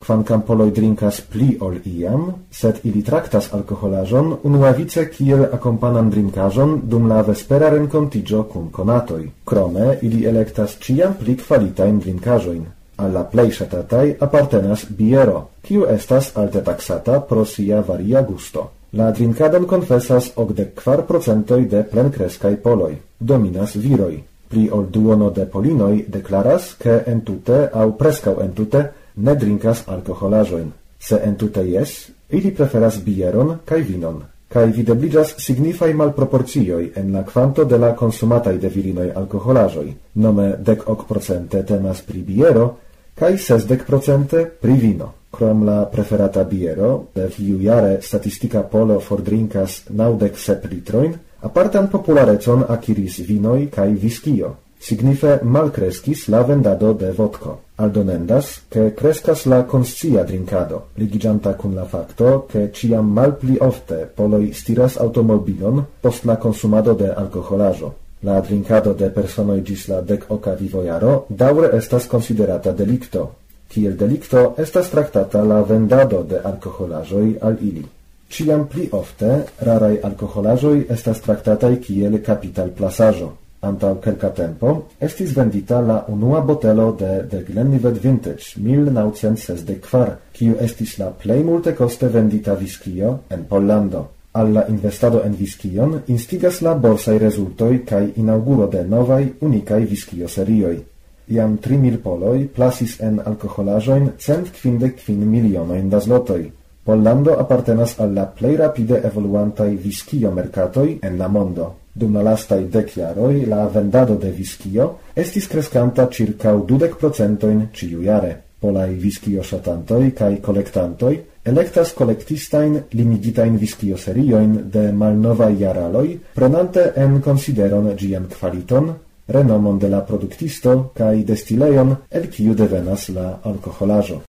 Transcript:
kvankam poloj drinkas pli ol iam, sed ili traktas alkoholaĵon unuavice kiel akompanan drinkaĵon dum la vespera renkontiĝo kun konatoj. Krome ili elektas ĉiam pli kvalitajn drinkaĵojn. Al la plej ŝatataj apartenas biero, kiu estas alte taksata pro sia varia gusto. La drinkadon konfesas 84% de plenkreskaj poloj. Dominas viroj. Pli ol duono de polinoj deklaras, ke entute aŭ preskaŭ entute ne drinkas alkoholaĵojn. Se entute jes, ili preferas bieron kaj vinon. Kaj videbliĝas signifaj malproporcioj en la kvanto de la konsumataj de virinoj alkoholaĵoj. Nome 10% temas pri biero, kaj 60% pri vino. Krom la preferata biero, de kiu jare statistika polo fordrinkas 97 litrojn, apartan popularecon akiris vinoj kaj viskio. Signife malkreskis la vendado de vodko. Aldonendas, ke kreskas la konscia drinkado, ligiĝanta kun la fakto, ke ĉiam malpli ofte poloj stiras aŭtomobilon post la konsumado de alkoholaĵo. La drinkado de personoj ĝis la 10 vivojaro daŭre estas konsiderata delikto. Kiel delikto estas traktata la vendado de alkoholaĵoj al ili. Ĉiam pli ofte raraj alkoholaĵoj estas traktataj kiel kapitalplasaĵo. Antaŭ kelka tempo estis vendita la unua botelo de The Glenlivet Vintage 1964, kiu estis la plej multekoste vendita viskio en Pollando. Al la investado en viskion instigas la borsaj rezultoj kaj inaŭguro de novaj unikaj viskio-serioj. Jam 3.000 poloj plasis en alkoholaĵojn 155 milionojn da zlotoj. Pollando apartenas al la plej rapide evoluantaj viskio-merkatoj en la mondo. Dum la lastaj 10 jaroj la vendado de viskio estis kreskanta ĉirkaŭ 20% ĉiujare. Polaj viskio-ŝatantoj kaj kolektantoj elektas kolektistajn limigitajn viskio-seriojn de malnovaj jaraloj, prenante en konsideron ĝian kvaliton, renomon de la produktisto kaj destilejon, el kiu devenas la alkoholaĵo.